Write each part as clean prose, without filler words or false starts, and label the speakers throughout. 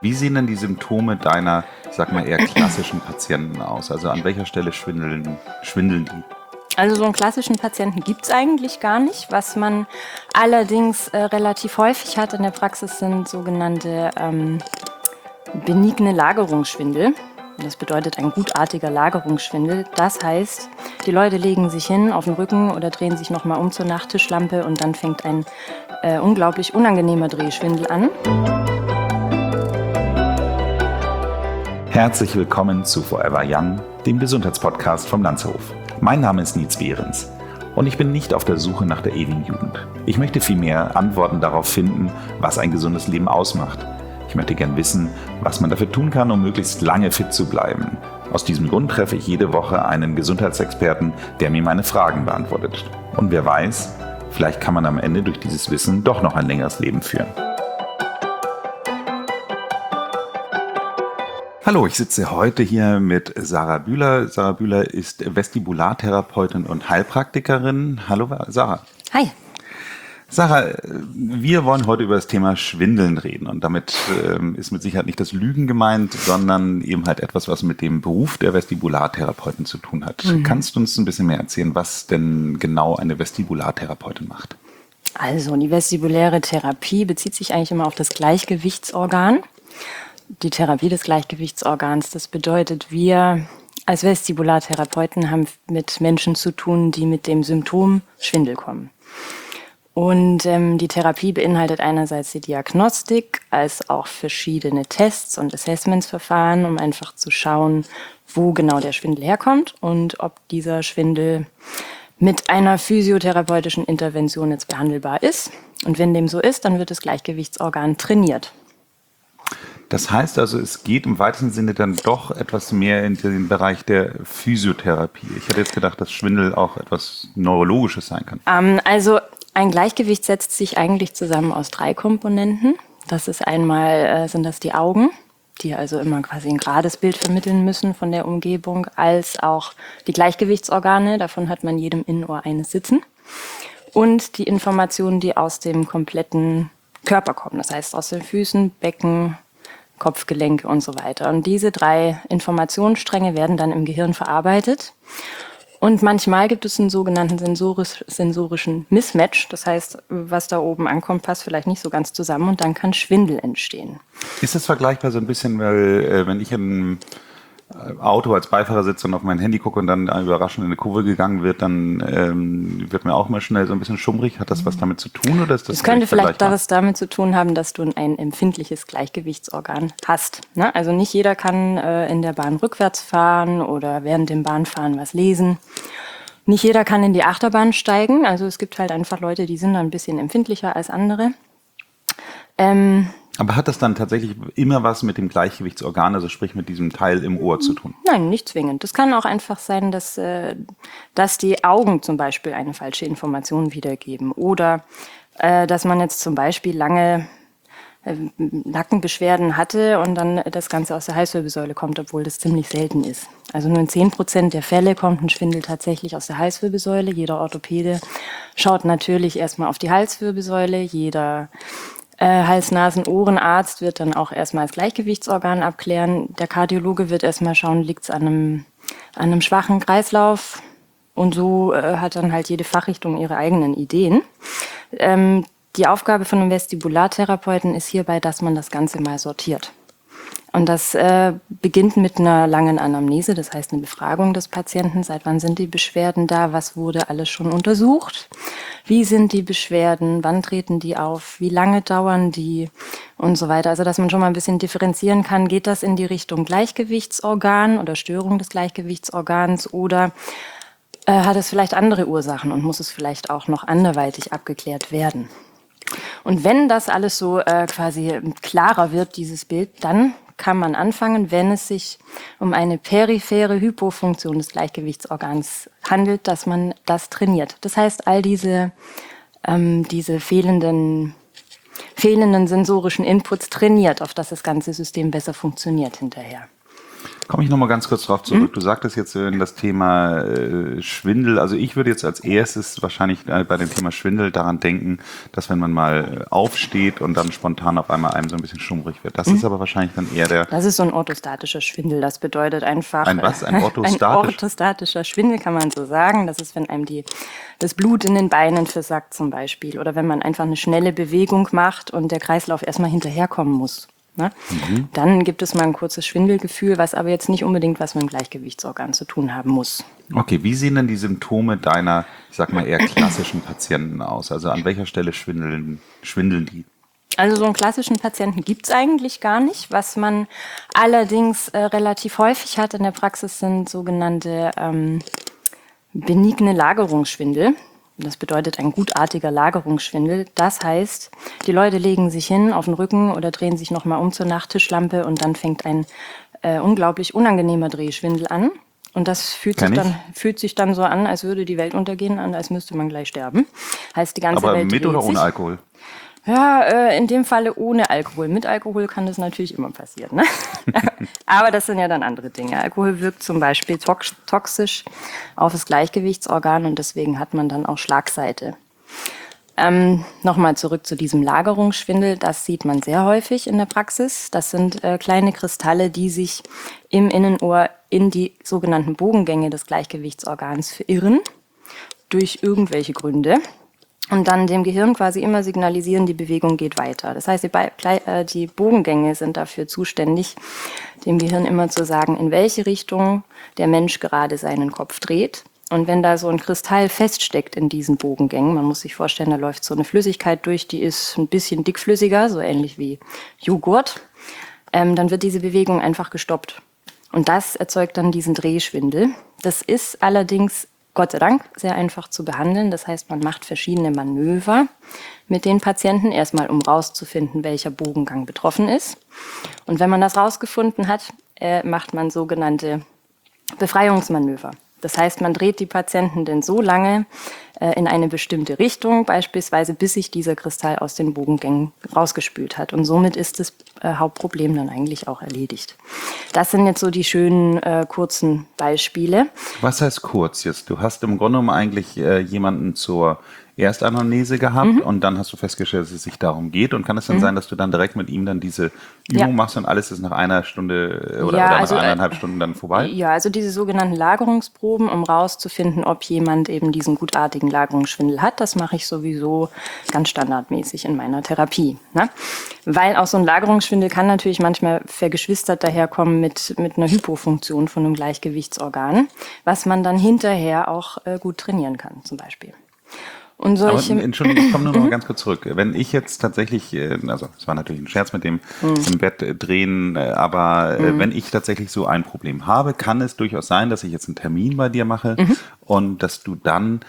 Speaker 1: Wie sehen denn die Symptome deiner, ich sag mal, eher klassischen Patienten aus? Also an welcher Stelle schwindeln die?
Speaker 2: Also so einen klassischen Patienten gibt es eigentlich gar nicht. Was man allerdings relativ häufig hat in der Praxis sind sogenannte benigne Lagerungsschwindel. Das bedeutet ein gutartiger Lagerungsschwindel. Das heißt, die Leute legen sich hin auf den Rücken oder drehen sich nochmal um zur Nachttischlampe und dann fängt ein unglaublich unangenehmer Drehschwindel an.
Speaker 1: Herzlich willkommen zu Forever Young, dem Gesundheitspodcast vom Landshof. Mein Name ist Nietz Behrens und ich bin nicht auf der Suche nach der ewigen Jugend. Ich möchte vielmehr Antworten darauf finden, was ein gesundes Leben ausmacht. Ich möchte gern wissen, was man dafür tun kann, um möglichst lange fit zu bleiben. Aus diesem Grund treffe ich jede Woche einen Gesundheitsexperten, der mir meine Fragen beantwortet. Und wer weiß, vielleicht kann man am Ende durch dieses Wissen doch noch ein längeres Leben führen. Hallo, ich sitze heute hier mit Sarah Bühler. Sarah Bühler ist Vestibulartherapeutin und Heilpraktikerin. Hallo Sarah.
Speaker 2: Hi.
Speaker 1: Sarah, wir wollen heute über das Thema Schwindeln reden und damit ist mit Sicherheit nicht das Lügen gemeint, sondern eben halt etwas, was mit dem Beruf der Vestibulartherapeutin zu tun hat. Kannst du uns ein bisschen mehr erzählen, was denn genau eine Vestibulartherapeutin macht?
Speaker 2: Also die vestibuläre Therapie bezieht sich eigentlich immer auf das Gleichgewichtsorgan. Die Therapie des Gleichgewichtsorgans, das bedeutet, wir als Vestibulartherapeuten haben mit Menschen zu tun, die mit dem Symptom Schwindel kommen. Und die Therapie beinhaltet einerseits die Diagnostik, als auch verschiedene Tests und Assessmentsverfahren, um einfach zu schauen, wo genau der Schwindel herkommt und ob dieser Schwindel mit einer physiotherapeutischen Intervention jetzt behandelbar ist. Und wenn dem so ist, dann wird das Gleichgewichtsorgan trainiert.
Speaker 1: Das heißt also, es geht im weitesten Sinne dann doch etwas mehr in den Bereich der Physiotherapie. Ich hätte jetzt gedacht, dass Schwindel auch etwas Neurologisches sein kann.
Speaker 2: Also ein Gleichgewicht setzt sich eigentlich zusammen aus 3 Komponenten. Das ist einmal, sind das die Augen, die also immer quasi ein gerades Bild vermitteln müssen von der Umgebung, als auch die Gleichgewichtsorgane, davon hat man jedem Innenohr eines sitzen. Und die Informationen, die aus dem kompletten Körper kommen, das heißt aus den Füßen, Becken, Kopfgelenke und so weiter. Und diese 3 Informationsstränge werden dann im Gehirn verarbeitet. Und manchmal gibt es einen sogenannten sensorischen Mismatch. Das heißt, was da oben ankommt, passt vielleicht nicht so ganz zusammen und dann kann Schwindel entstehen.
Speaker 1: Ist das vergleichbar so ein bisschen, weil wenn ich im Auto als Beifahrer sitze und auf mein Handy gucke und dann überraschend in eine Kurve gegangen wird, dann wird mir auch mal schnell so ein bisschen schummrig. Hat das was damit zu tun oder ist das?
Speaker 2: Das könnte vielleicht was damit zu tun haben, dass du ein empfindliches Gleichgewichtsorgan hast. Ne? Also nicht jeder kann in der Bahn rückwärts fahren oder während dem Bahnfahren was lesen. Nicht jeder kann in die Achterbahn steigen. Also es gibt halt einfach Leute, die sind da ein bisschen empfindlicher als andere.
Speaker 1: Aber hat das dann tatsächlich immer was mit dem Gleichgewichtsorgan, also sprich mit diesem Teil im Ohr zu tun?
Speaker 2: Nein, nicht zwingend. Das kann auch einfach sein, dass die Augen zum Beispiel eine falsche Information wiedergeben oder dass man jetzt zum Beispiel lange Nackenbeschwerden hatte und dann das Ganze aus der Halswirbelsäule kommt, obwohl das ziemlich selten ist. Also nur in 10% der Fälle kommt ein Schwindel tatsächlich aus der Halswirbelsäule. Jeder Orthopäde schaut natürlich erstmal auf die Halswirbelsäule. Jeder Hals-Nasen-Ohrenarzt wird dann auch erstmal das Gleichgewichtsorgan abklären. Der Kardiologe wird erstmal schauen, liegt es an einem schwachen Kreislauf. Und so hat dann halt jede Fachrichtung ihre eigenen Ideen. Die Aufgabe von einem Vestibulartherapeuten ist hierbei, dass man das Ganze mal sortiert. Und das beginnt mit einer langen Anamnese, das heißt eine Befragung des Patienten. Seit wann sind die Beschwerden da? Was wurde alles schon untersucht? Wie sind die Beschwerden? Wann treten die auf? Wie lange dauern die? Und so weiter. Also dass man schon mal ein bisschen differenzieren kann. Geht das in die Richtung Gleichgewichtsorgan oder Störung des Gleichgewichtsorgans oder hat es vielleicht andere Ursachen und muss es vielleicht auch noch anderweitig abgeklärt werden? Und wenn das alles so quasi klarer wird, dieses Bild, dann kann man anfangen, wenn es sich um eine periphere Hypofunktion des Gleichgewichtsorgans handelt, dass man das trainiert. Das heißt, all diese fehlenden sensorischen Inputs trainiert, auf dass das ganze System besser funktioniert hinterher.
Speaker 1: Komme ich nochmal ganz kurz drauf zurück. Du sagtest jetzt das Thema Schwindel. Also ich würde jetzt als erstes wahrscheinlich bei dem Thema Schwindel daran denken, dass wenn man mal aufsteht und dann spontan auf einmal einem so ein bisschen schummrig wird. Das ist aber wahrscheinlich dann eher der...
Speaker 2: Das ist so ein orthostatischer Schwindel. Das bedeutet einfach...
Speaker 1: Ein was? Ein orthostatisch?
Speaker 2: Ein orthostatischer Schwindel kann man so sagen. Das ist, wenn einem das Blut in den Beinen versackt zum Beispiel. Oder wenn man einfach eine schnelle Bewegung macht und der Kreislauf erstmal hinterherkommen muss. Ne? Dann gibt es mal ein kurzes Schwindelgefühl, was aber jetzt nicht unbedingt was mit dem Gleichgewichtsorgan zu tun haben muss.
Speaker 1: Okay, wie sehen denn die Symptome deiner, ich sag mal, eher klassischen Patienten aus? Also an welcher Stelle schwindeln die?
Speaker 2: Also so einen klassischen Patienten gibt es eigentlich gar nicht. Was man allerdings relativ häufig hat in der Praxis sind sogenannte benigne Lagerungsschwindel. Das bedeutet ein gutartiger Lagerungsschwindel. Das heißt, die Leute legen sich hin auf den Rücken oder drehen sich nochmal um zur Nachttischlampe und dann fängt ein unglaublich unangenehmer Drehschwindel an. Und das fühlt sich dann so an, als würde die Welt untergehen, als müsste man gleich sterben. Heißt, die ganze
Speaker 1: Aber
Speaker 2: Welt
Speaker 1: mit
Speaker 2: dreht
Speaker 1: oder ohne
Speaker 2: sich.
Speaker 1: Alkohol?
Speaker 2: Ja, in dem Falle ohne Alkohol. Mit Alkohol kann das natürlich immer passieren. Ne? Aber das sind ja dann andere Dinge. Alkohol wirkt zum Beispiel toxisch auf das Gleichgewichtsorgan und deswegen hat man dann auch Schlagseite. Nochmal zurück zu diesem Lagerungsschwindel. Das sieht man sehr häufig in der Praxis. Das sind kleine Kristalle, die sich im Innenohr in die sogenannten Bogengänge des Gleichgewichtsorgans verirren. Durch irgendwelche Gründe. Und dann dem Gehirn quasi immer signalisieren, die Bewegung geht weiter. Das heißt, die Bogengänge sind dafür zuständig, dem Gehirn immer zu sagen, in welche Richtung der Mensch gerade seinen Kopf dreht. Und wenn da so ein Kristall feststeckt in diesen Bogengängen, man muss sich vorstellen, da läuft so eine Flüssigkeit durch, die ist ein bisschen dickflüssiger, so ähnlich wie Joghurt, dann wird diese Bewegung einfach gestoppt. Und das erzeugt dann diesen Drehschwindel. Das ist allerdings Gott sei Dank sehr einfach zu behandeln. Das heißt, man macht verschiedene Manöver mit den Patienten, erstmal um rauszufinden, welcher Bogengang betroffen ist. Und wenn man das rausgefunden hat, macht man sogenannte Befreiungsmanöver. Das heißt, man dreht die Patienten denn so lange in eine bestimmte Richtung, beispielsweise bis sich dieser Kristall aus den Bogengängen rausgespült hat. Und somit ist das Hauptproblem dann eigentlich auch erledigt. Das sind jetzt so die schönen kurzen Beispiele.
Speaker 1: Was heißt kurz jetzt? Du hast im Grunde genommen eigentlich jemanden zur Erstanamnese gehabt und dann hast du festgestellt, dass es sich darum geht. Und kann es dann sein, dass du dann direkt mit ihm dann diese Übung machst und alles ist nach einer Stunde oder nach eineinhalb Stunden dann vorbei?
Speaker 2: Ja, also diese sogenannten Lagerungsproben, um rauszufinden, ob jemand eben diesen gutartigen Lagerungsschwindel hat, das mache ich sowieso ganz standardmäßig in meiner Therapie. Ne? Weil auch so ein Lagerungsschwindel kann natürlich manchmal vergeschwistert daherkommen mit einer Hypofunktion von einem Gleichgewichtsorgan, was man dann hinterher auch gut trainieren kann zum Beispiel. Und solche
Speaker 1: Aber Entschuldigung, ich komme nur noch mal ganz kurz zurück. Wenn ich jetzt tatsächlich, also es war natürlich ein Scherz mit dem im Bett drehen, aber wenn ich tatsächlich so ein Problem habe, kann es durchaus sein, dass ich jetzt einen Termin bei dir mache und dass du dann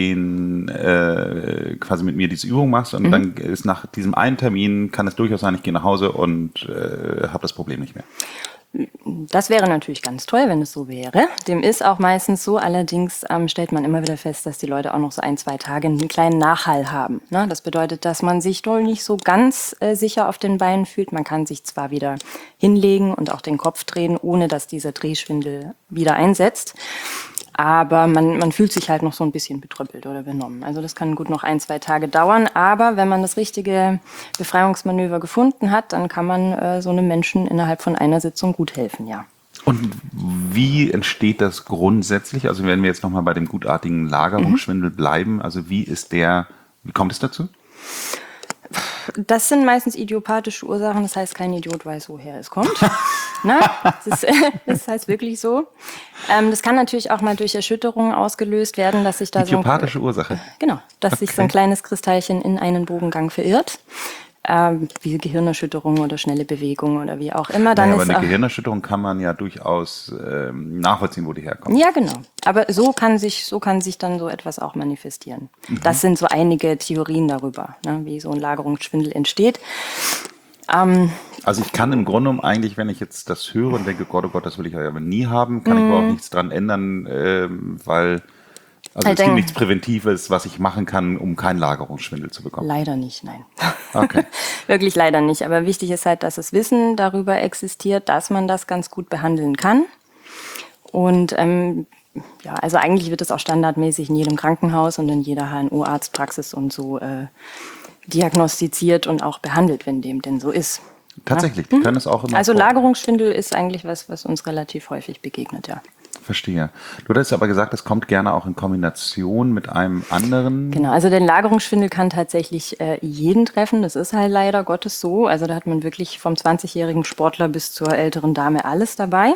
Speaker 1: quasi mit mir diese Übung machst und dann ist nach diesem einen Termin, kann es durchaus sein, ich gehe nach Hause und habe das Problem nicht mehr.
Speaker 2: Das wäre natürlich ganz toll, wenn es so wäre. Dem ist auch meistens so. Allerdings stellt man immer wieder fest, dass die Leute auch noch so 1-2 Tage einen kleinen Nachhall haben. Ne? Das bedeutet, dass man sich doch nicht so ganz sicher auf den Beinen fühlt. Man kann sich zwar wieder hinlegen und auch den Kopf drehen, ohne dass dieser Drehschwindel wieder einsetzt. Aber man fühlt sich halt noch so ein bisschen betröppelt oder benommen. Also das kann gut noch 1-2 Tage dauern. Aber wenn man das richtige Befreiungsmanöver gefunden hat, dann kann man so einem Menschen innerhalb von einer Sitzung gut helfen, ja.
Speaker 1: Und wie entsteht das grundsätzlich? Also wenn wir jetzt nochmal bei dem gutartigen Lagerungsschwindel bleiben, also wie kommt es dazu?
Speaker 2: Das sind meistens idiopathische Ursachen, das heißt, kein Idiot weiß, woher es kommt. Na, das heißt wirklich so. Das kann natürlich auch mal durch Erschütterungen ausgelöst werden, dass sich da
Speaker 1: Idiopathische Ursache?
Speaker 2: Genau, dass sich so ein kleines Kristallchen in einen Bogengang verirrt. Wie Gehirnerschütterung oder schnelle Bewegung oder wie auch immer. Dann
Speaker 1: aber eine Gehirnerschütterung kann man ja durchaus nachvollziehen, wo die herkommt.
Speaker 2: Ja, genau. Aber so kann sich dann so etwas auch manifestieren. Das sind so einige Theorien darüber, ne, wie so ein Lagerungsschwindel entsteht.
Speaker 1: Also ich kann im Grunde genommen eigentlich, wenn ich jetzt das höre und denke, Gott, oh Gott, das will ich ja aber nie haben, kann ich aber auch nichts dran ändern, weil Also es gibt nichts Präventives, was ich machen kann, um keinen Lagerungsschwindel zu bekommen?
Speaker 2: Leider nicht, nein.
Speaker 1: Okay.
Speaker 2: Wirklich leider nicht. Aber wichtig ist halt, dass das Wissen darüber existiert, dass man das ganz gut behandeln kann. Und ja, also eigentlich wird es auch standardmäßig in jedem Krankenhaus und in jeder HNO-Arztpraxis und so diagnostiziert und auch behandelt, wenn dem denn so ist.
Speaker 1: Tatsächlich, die können es auch immer.
Speaker 2: Also Lagerungsschwindel ist eigentlich was uns relativ häufig begegnet, ja.
Speaker 1: Verstehe. Du hast aber gesagt, es kommt gerne auch in Kombination mit einem anderen.
Speaker 2: Genau, also den Lagerungsschwindel kann tatsächlich jeden treffen. Das ist halt leider Gottes so. Also da hat man wirklich vom 20-jährigen Sportler bis zur älteren Dame alles dabei.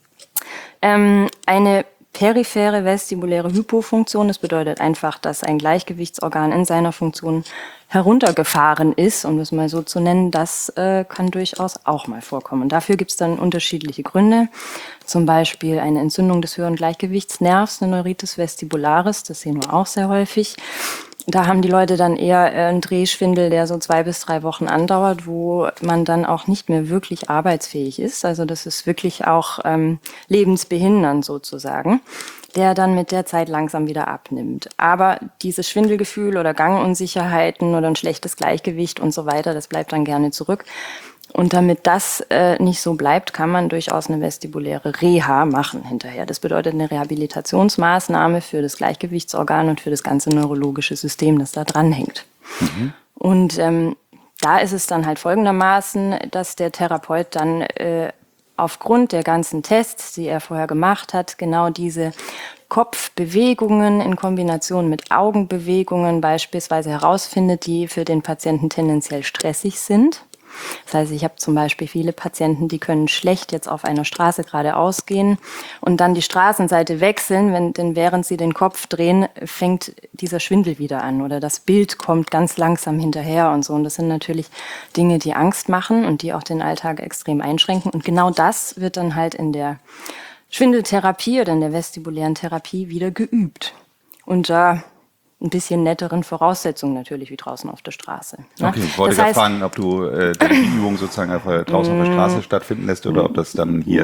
Speaker 2: Eine periphere vestibuläre Hypofunktion, das bedeutet einfach, dass ein Gleichgewichtsorgan in seiner Funktion heruntergefahren ist, um das mal so zu nennen, das kann durchaus auch mal vorkommen. Und dafür gibt es dann unterschiedliche Gründe, zum Beispiel eine Entzündung des höheren Gleichgewichtsnervs, eine Neuritis vestibularis, das sehen wir auch sehr häufig. Da haben die Leute dann eher einen Drehschwindel, der so 2 bis 3 Wochen andauert, wo man dann auch nicht mehr wirklich arbeitsfähig ist. Also das ist wirklich auch lebensbehindernd sozusagen, der dann mit der Zeit langsam wieder abnimmt. Aber dieses Schwindelgefühl oder Gangunsicherheiten oder ein schlechtes Gleichgewicht und so weiter, das bleibt dann gerne zurück. Und damit das nicht so bleibt, kann man durchaus eine vestibuläre Reha machen hinterher. Das bedeutet eine Rehabilitationsmaßnahme für das Gleichgewichtsorgan und für das ganze neurologische System, das da dranhängt. Mhm. Und da ist es dann halt folgendermaßen, dass der Therapeut dann aufgrund der ganzen Tests, die er vorher gemacht hat, genau diese Kopfbewegungen in Kombination mit Augenbewegungen beispielsweise herausfindet, die für den Patienten tendenziell stressig sind. Das heißt, ich habe zum Beispiel viele Patienten, die können schlecht jetzt auf einer Straße geradeaus gehen und dann die Straßenseite wechseln, denn während sie den Kopf drehen, fängt dieser Schwindel wieder an oder das Bild kommt ganz langsam hinterher und so. Und das sind natürlich Dinge, die Angst machen und die auch den Alltag extrem einschränken. Und genau das wird dann halt in der Schwindeltherapie oder in der vestibulären Therapie wieder geübt. Unter ein bisschen netteren Voraussetzungen natürlich wie draußen auf der Straße. Ne?
Speaker 1: Okay, ich wollte gerade fragen, ob du die Übung sozusagen einfach draußen auf der Straße stattfinden lässt oder ob das dann hier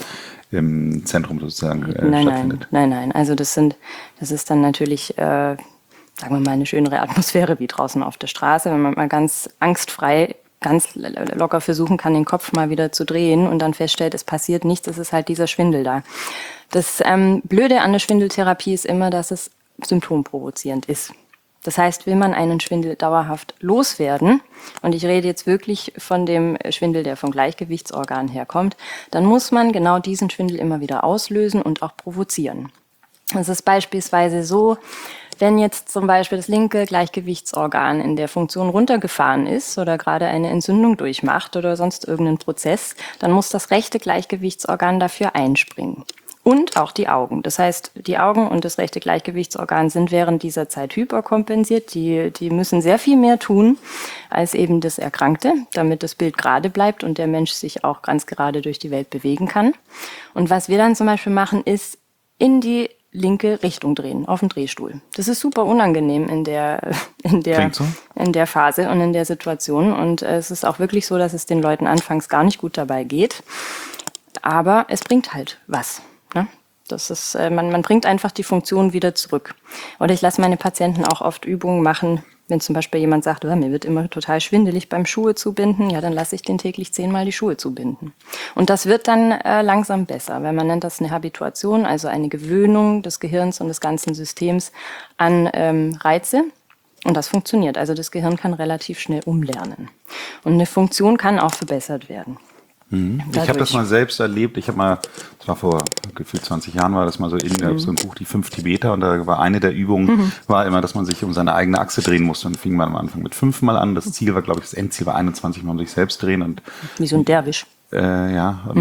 Speaker 1: im Zentrum sozusagen stattfindet.
Speaker 2: Nein. Also das ist dann natürlich, sagen wir mal, eine schönere Atmosphäre wie draußen auf der Straße, wenn man mal ganz angstfrei, ganz locker versuchen kann, den Kopf mal wieder zu drehen und dann feststellt, es passiert nichts, es ist halt dieser Schwindel da. Das Blöde an der Schwindeltherapie ist immer, dass es symptomprovozierend ist. Das heißt, will man einen Schwindel dauerhaft loswerden, und ich rede jetzt wirklich von dem Schwindel, der vom Gleichgewichtsorgan herkommt, dann muss man genau diesen Schwindel immer wieder auslösen und auch provozieren. Es ist beispielsweise so, wenn jetzt zum Beispiel das linke Gleichgewichtsorgan in der Funktion runtergefahren ist oder gerade eine Entzündung durchmacht oder sonst irgendeinen Prozess, dann muss das rechte Gleichgewichtsorgan dafür einspringen. Und auch die Augen. Das heißt, die Augen und das rechte Gleichgewichtsorgan sind während dieser Zeit hyperkompensiert. Die müssen sehr viel mehr tun als eben das Erkrankte, damit das Bild gerade bleibt und der Mensch sich auch ganz gerade durch die Welt bewegen kann. Und was wir dann zum Beispiel machen, ist in die linke Richtung drehen, auf den Drehstuhl. Das ist super unangenehm in der Phase und in der Situation. Und es ist auch wirklich so, dass es den Leuten anfangs gar nicht gut dabei geht. Aber es bringt halt was. Das ist, man bringt einfach die Funktion wieder zurück. Oder ich lasse meine Patienten auch oft Übungen machen, wenn zum Beispiel jemand sagt, mir wird immer total schwindelig beim Schuhe zubinden, ja, dann lasse ich den täglich 10-mal die Schuhe zubinden. Und das wird dann langsam besser, weil man nennt das eine Habituation, also eine Gewöhnung des Gehirns und des ganzen Systems an Reize. Und das funktioniert. Also das Gehirn kann relativ schnell umlernen. Und eine Funktion kann auch verbessert werden.
Speaker 1: Ich habe das mal selbst erlebt. Das war vor gefühlt 20 Jahren, war das mal so so ein Buch, die 5 Tibeter, und da war eine der Übungen, war immer, dass man sich um seine eigene Achse drehen musste, und fing man am Anfang mit 5 Mal an. Das Ziel war, glaube ich, das Endziel war 21 Mal um sich selbst drehen. Und
Speaker 2: wie so ein Derwisch.
Speaker 1: Ja, und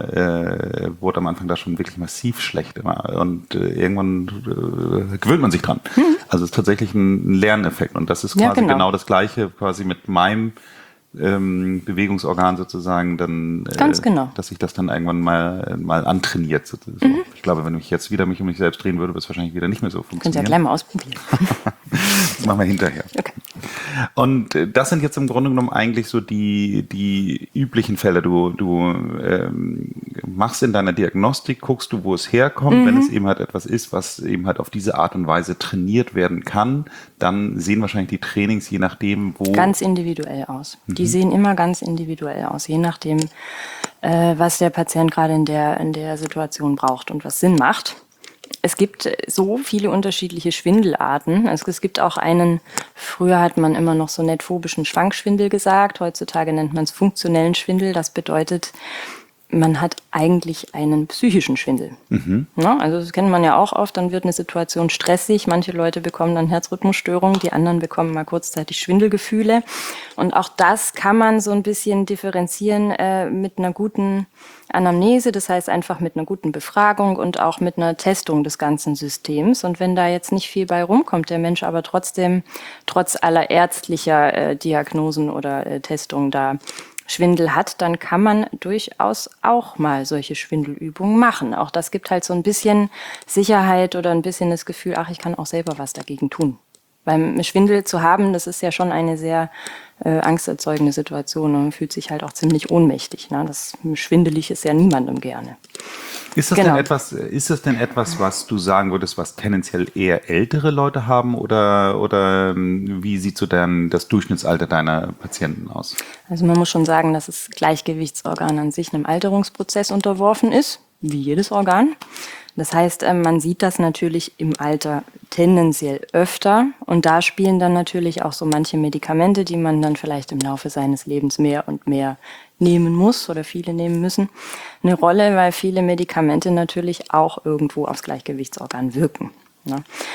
Speaker 1: mir wurde am Anfang da schon wirklich massiv schlecht immer. Und irgendwann gewöhnt man sich dran. Also es ist tatsächlich ein Lerneffekt, und das ist quasi genau das Gleiche quasi mit meinem Bewegungsorgan sozusagen, dann,
Speaker 2: ganz genau,
Speaker 1: dass sich das dann irgendwann mal antrainiert. So. Ich glaube, wenn ich jetzt wieder mich um mich selbst drehen würde, würde es wahrscheinlich wieder nicht mehr so funktionieren.
Speaker 2: Können Sie ja gleich mal ausprobieren.
Speaker 1: Das machen wir hinterher. Okay. Und das sind jetzt im Grunde genommen eigentlich so die üblichen Fälle. Du machst in deiner Diagnostik, guckst du, wo es herkommt. Wenn es eben halt etwas ist, was eben halt auf diese Art und Weise trainiert werden kann, dann sehen wahrscheinlich die Trainings, je nachdem, wo...
Speaker 2: Ganz individuell aus. Die sehen immer ganz individuell aus, je nachdem, was der Patient gerade in der Situation braucht und was Sinn macht. Es gibt so viele unterschiedliche Schwindelarten. Also es gibt auch früher hat man immer noch so netphobischen Schwankschwindel gesagt, heutzutage nennt man es funktionellen Schwindel. Das bedeutet, man hat eigentlich einen psychischen Schwindel. Ja, also das kennt man ja auch oft, dann wird eine Situation stressig, manche Leute bekommen dann Herzrhythmusstörungen, die anderen bekommen mal kurzzeitig Schwindelgefühle. Und auch das kann man so ein bisschen differenzieren mit einer guten Anamnese, das heißt einfach mit einer guten Befragung und auch mit einer Testung des ganzen Systems. Und wenn da jetzt nicht viel bei rumkommt, der Mensch aber trotzdem trotz aller ärztlicher Diagnosen oder Testungen da Schwindel hat, dann kann man durchaus auch mal solche Schwindelübungen machen. Auch das gibt halt so ein bisschen Sicherheit oder ein bisschen das Gefühl, ach, ich kann auch selber was dagegen tun. Beim Schwindel zu haben, das ist ja schon eine sehr angsterzeugende Situation und man fühlt sich halt auch ziemlich ohnmächtig. Ne? Das schwindelig ist ja niemandem gerne.
Speaker 1: Ist das denn etwas, was du sagen würdest, was tendenziell eher ältere Leute haben oder wie sieht so das Durchschnittsalter deiner Patienten aus?
Speaker 2: Also man muss schon sagen, dass das Gleichgewichtsorgan an sich einem Alterungsprozess unterworfen ist, wie jedes Organ. Das heißt, man sieht das natürlich im Alter tendenziell öfter und da spielen dann natürlich auch so manche Medikamente, die man dann vielleicht im Laufe seines Lebens mehr und mehr nehmen muss oder viele nehmen müssen, eine Rolle, weil viele Medikamente natürlich auch irgendwo aufs Gleichgewichtsorgan wirken. Ne?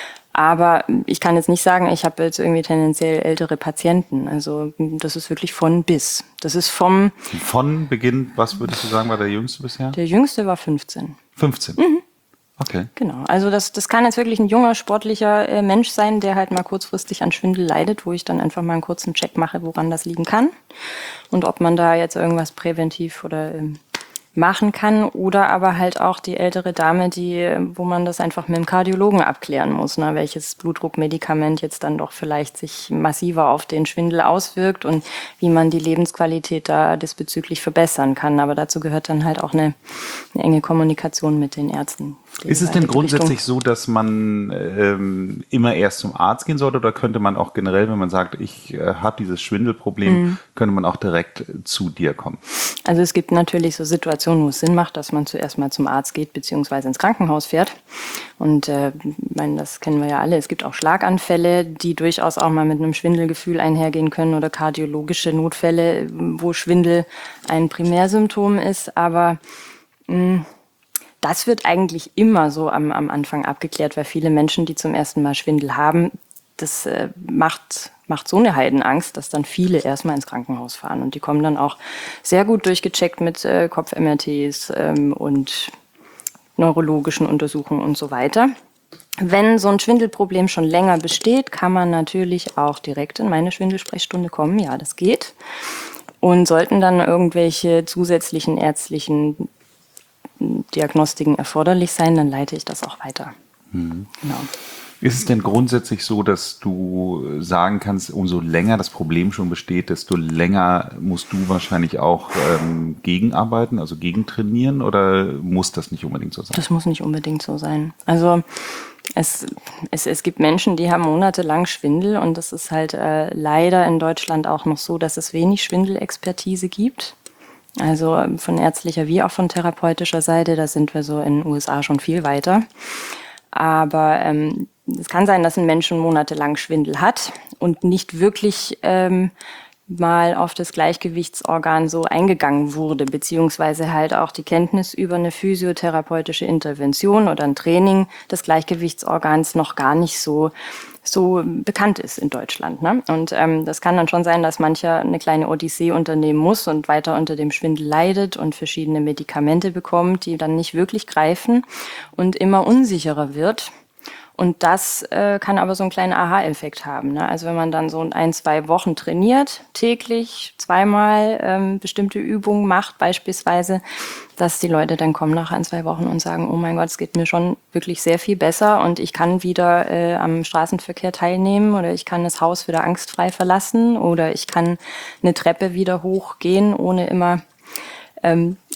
Speaker 2: Aber ich kann jetzt nicht sagen, ich habe jetzt irgendwie tendenziell ältere Patienten. Also das ist wirklich von bis. Das ist Von
Speaker 1: Beginn, was würdest du sagen, war der Jüngste bisher?
Speaker 2: Der Jüngste war 15.
Speaker 1: 15? Okay.
Speaker 2: Genau, also das kann jetzt wirklich ein junger, sportlicher Mensch sein, der halt mal kurzfristig an Schwindel leidet, wo ich dann einfach mal einen kurzen Check mache, woran das liegen kann und ob man da jetzt irgendwas präventiv oder machen kann oder aber halt auch die ältere Dame, wo man das einfach mit dem Kardiologen abklären muss, ne, welches Blutdruckmedikament jetzt dann doch vielleicht sich massiver auf den Schwindel auswirkt und wie man die Lebensqualität da diesbezüglich verbessern kann. Aber dazu gehört dann halt auch eine enge Kommunikation mit den Ärzten.
Speaker 1: Ist es denn grundsätzlich so, dass man immer erst zum Arzt gehen sollte oder könnte man auch generell, wenn man sagt, ich habe dieses Schwindelproblem, könnte man auch direkt zu dir kommen? Also
Speaker 2: es gibt natürlich so Situationen, wo es Sinn macht, dass man zuerst mal zum Arzt geht beziehungsweise ins Krankenhaus fährt. Und das kennen wir ja alle. Es gibt auch Schlaganfälle, die durchaus auch mal mit einem Schwindelgefühl einhergehen können oder kardiologische Notfälle, wo Schwindel ein Primärsymptom ist. Aber das wird eigentlich immer so am Anfang abgeklärt, weil viele Menschen, die zum ersten Mal Schwindel haben, das macht so eine Heidenangst, dass dann viele erstmal ins Krankenhaus fahren. Und die kommen dann auch sehr gut durchgecheckt mit Kopf-MRTs und neurologischen Untersuchungen und so weiter. Wenn so ein Schwindelproblem schon länger besteht, kann man natürlich auch direkt in meine Schwindelsprechstunde kommen. Ja, das geht. Und sollten dann irgendwelche zusätzlichen ärztlichen Diagnostiken erforderlich sein, dann leite ich das auch weiter. Genau.
Speaker 1: Ist es denn grundsätzlich so, dass du sagen kannst, umso länger das Problem schon besteht, desto länger musst du wahrscheinlich auch gegenarbeiten, also gegentrainieren, oder muss das nicht unbedingt so sein?
Speaker 2: Das muss nicht unbedingt so sein. Also es gibt Menschen, die haben monatelang Schwindel und das ist halt leider in Deutschland auch noch so, dass es wenig Schwindelexpertise gibt. Also von ärztlicher wie auch von therapeutischer Seite, da sind wir so in den USA schon viel weiter. Aber es kann sein, dass ein Mensch schon monatelang Schwindel hat und nicht wirklich mal auf das Gleichgewichtsorgan so eingegangen wurde, beziehungsweise halt auch die Kenntnis über eine physiotherapeutische Intervention oder ein Training des Gleichgewichtsorgans noch gar nicht so bekannt ist in Deutschland. Ne? Und das kann dann schon sein, dass mancher eine kleine Odyssee unternehmen muss und weiter unter dem Schwindel leidet und verschiedene Medikamente bekommt, die dann nicht wirklich greifen und immer unsicherer wird. Und das kann aber so einen kleinen Aha-Effekt haben. Ne? Also wenn man dann so 1-2 Wochen trainiert, täglich, zweimal bestimmte Übungen macht beispielsweise, dass die Leute dann kommen nach 1-2 Wochen und sagen, oh mein Gott, es geht mir schon wirklich sehr viel besser und ich kann wieder am Straßenverkehr teilnehmen oder ich kann das Haus wieder angstfrei verlassen oder ich kann eine Treppe wieder hochgehen, ohne immer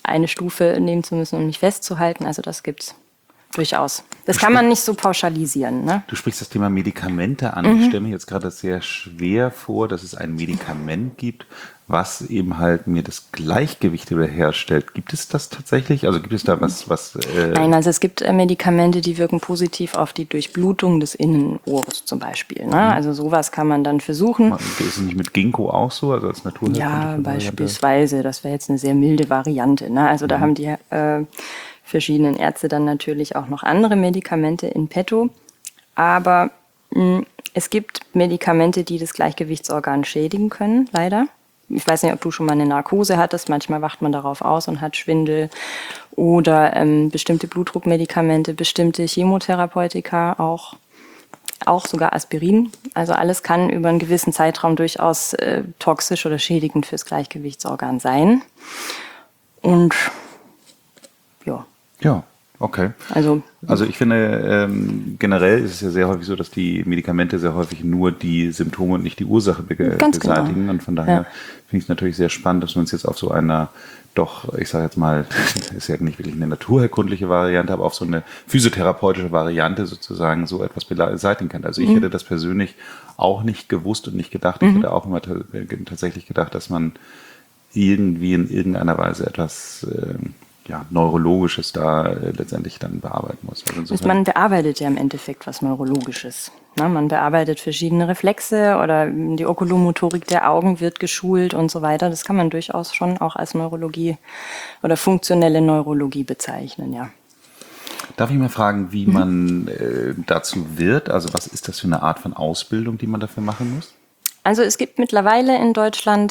Speaker 2: eine Stufe nehmen zu müssen, um mich festzuhalten. Also das gibt's durchaus. Das kann man nicht so pauschalisieren. Ne?
Speaker 1: Du sprichst das Thema Medikamente an. Ich stelle mir jetzt gerade sehr schwer vor, dass es ein Medikament gibt, was eben halt mir das Gleichgewicht wiederherstellt. Gibt es das tatsächlich? Also gibt es da was?
Speaker 2: Nein, also es gibt Medikamente, die wirken positiv auf die Durchblutung des Innenohres zum Beispiel. Ne? Also sowas kann man dann versuchen.
Speaker 1: Ist es nicht mit Ginkgo auch so, also als Naturheilkunde?
Speaker 2: Ja, beispielsweise. Das wäre jetzt eine sehr milde Variante. Ne? Also da haben die verschiedenen Ärzte dann natürlich auch noch andere Medikamente in petto. Aber es gibt Medikamente, die das Gleichgewichtsorgan schädigen können, leider. Ich weiß nicht, ob du schon mal eine Narkose hattest. Manchmal wacht man darauf aus und hat Schwindel. Oder bestimmte Blutdruckmedikamente, bestimmte Chemotherapeutika, auch sogar Aspirin. Also alles kann über einen gewissen Zeitraum durchaus toxisch oder schädigend fürs Gleichgewichtsorgan sein. Und ja.
Speaker 1: Ja, okay. Also ich finde, generell ist es ja sehr häufig so, dass die Medikamente sehr häufig nur die Symptome und nicht die Ursache beseitigen. Genau. Und von daher finde ich es natürlich sehr spannend, dass wir uns jetzt auf so einer doch, ich sage jetzt mal, ist ja nicht wirklich eine naturherkundliche Variante, aber auf so eine physiotherapeutische Variante sozusagen so etwas beseitigen kann. Also ich hätte das persönlich auch nicht gewusst und nicht gedacht. Ich hätte auch immer tatsächlich gedacht, dass man irgendwie in irgendeiner Weise etwas Neurologisches da letztendlich dann bearbeiten muss. Also
Speaker 2: man bearbeitet ja im Endeffekt was Neurologisches. Ne? Man bearbeitet verschiedene Reflexe oder die Okulomotorik der Augen wird geschult und so weiter. Das kann man durchaus schon auch als Neurologie oder funktionelle Neurologie bezeichnen, ja.
Speaker 1: Darf ich mal fragen, wie man dazu wird? Also was ist das für eine Art von Ausbildung, die man dafür machen muss?
Speaker 2: Also es gibt mittlerweile in Deutschland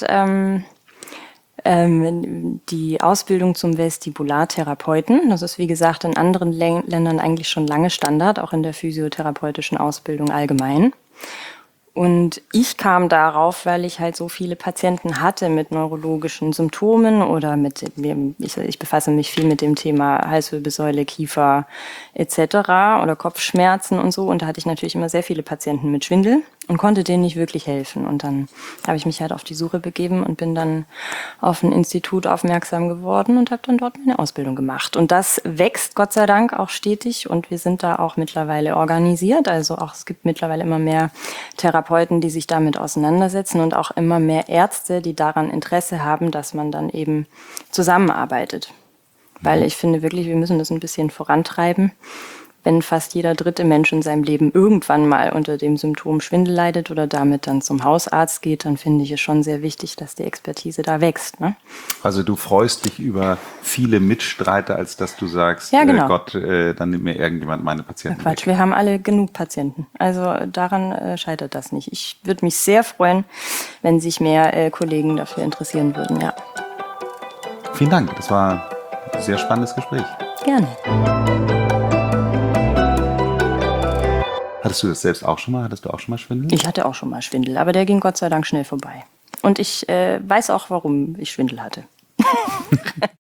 Speaker 2: die Ausbildung zum Vestibulartherapeuten. Das ist, wie gesagt, in anderen Ländern eigentlich schon lange Standard, auch in der physiotherapeutischen Ausbildung allgemein. Und ich kam darauf, weil ich halt so viele Patienten hatte mit neurologischen Symptomen oder ich befasse mich viel mit dem Thema Halswirbelsäule, Kiefer etc. oder Kopfschmerzen und so. Und da hatte ich natürlich immer sehr viele Patienten mit Schwindel und konnte denen nicht wirklich helfen. Und dann habe ich mich halt auf die Suche begeben und bin dann auf ein Institut aufmerksam geworden und habe dann dort meine Ausbildung gemacht. Und das wächst Gott sei Dank auch stetig und wir sind da auch mittlerweile organisiert. Also auch es gibt mittlerweile immer mehr Therapeuten, die sich damit auseinandersetzen und auch immer mehr Ärzte, die daran Interesse haben, dass man dann eben zusammenarbeitet. Weil ich finde wirklich, wir müssen das ein bisschen vorantreiben. Wenn fast jeder dritte Mensch in seinem Leben irgendwann mal unter dem Symptom Schwindel leidet oder damit dann zum Hausarzt geht, dann finde ich es schon sehr wichtig, dass die Expertise da wächst. Ne?
Speaker 1: Also du freust dich über viele Mitstreiter, als dass du sagst,
Speaker 2: ja, genau.
Speaker 1: Gott, dann nimmt mir irgendjemand meine Patienten
Speaker 2: Quatsch,
Speaker 1: weg.
Speaker 2: wir haben alle genug Patienten. Also daran scheitert das nicht. Ich würde mich sehr freuen, wenn sich mehr Kollegen dafür interessieren würden. Ja.
Speaker 1: Vielen Dank, das war ein sehr spannendes Gespräch.
Speaker 2: Gerne.
Speaker 1: Hattest du das selbst auch schon mal? Hattest du auch schon mal Schwindel?
Speaker 2: Ich hatte auch schon mal Schwindel, aber der ging Gott sei Dank schnell vorbei. Und ich weiß auch, warum ich Schwindel hatte.